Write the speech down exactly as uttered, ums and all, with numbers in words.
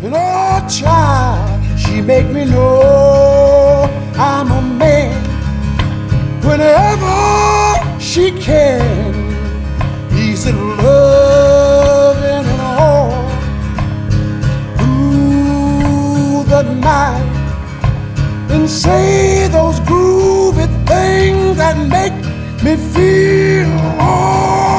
And oh, child, she make me know I'm a man whenever she can. He's in love and all through the night, and say those groovy things that make me feel all